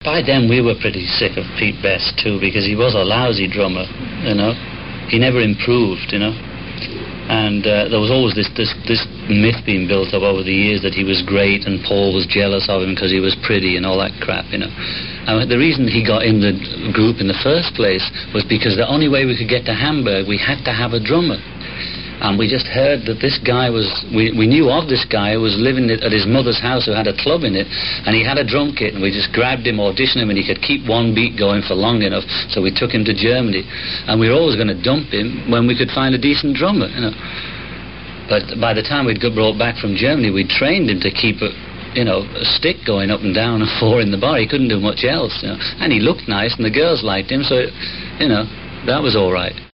By then we were pretty sick of Pete Best too, because he was a lousy drummer, you know. He never improved, you know. And there was always this myth being built up over the years that he was great and Paul was jealous of him because he was pretty and all that crap, you know. And the reason he got in the group in the first place was because the only way we could get to Hamburg, we had to have a drummer. And we just heard that this guy was... We knew of this guy who was living at his mother's house who had a club in it, and he had a drum kit, and we just grabbed him, auditioned him, and he could keep one beat going for long enough, so we took him to Germany. And we were always going to dump him when we could find a decent drummer, you know. But by the time we'd got brought back from Germany, we'd trained him to keep a stick going up and down and four in the bar. He couldn't do much else, you know. And he looked nice, and the girls liked him, so, you know, that was all right.